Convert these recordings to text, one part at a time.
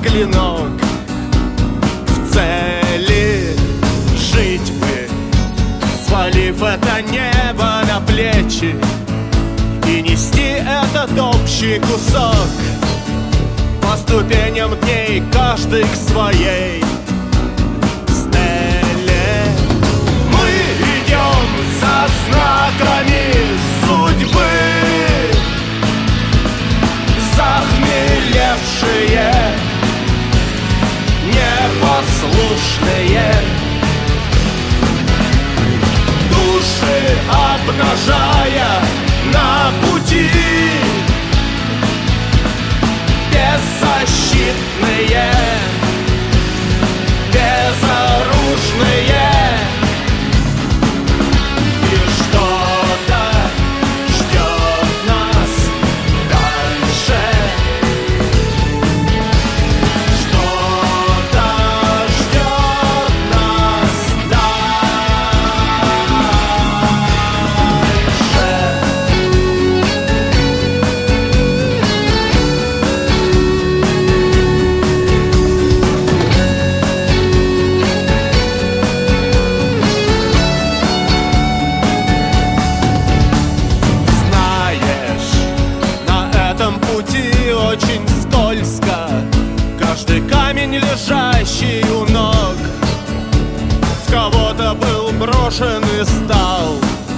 клинок. В цели жить бы, свалив это небо на плечи и нести этот общий кусок по ступеням дней, каждый к своей стеле. Мы идем за знаками судьбы, захмелевшие, непослушные, души обнажая на пути, беззащитные, безоружные. И что-то ждет нас дальше, что-то ждет нас очень скользко, каждый камень, лежащий у ног, в кого-то был брошен и стал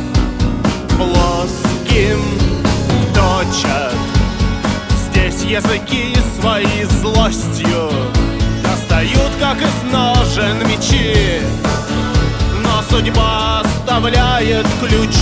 плоским. Точат здесь языки свои злостью, достают, как из ножен, мечи, но судьба оставляет ключи.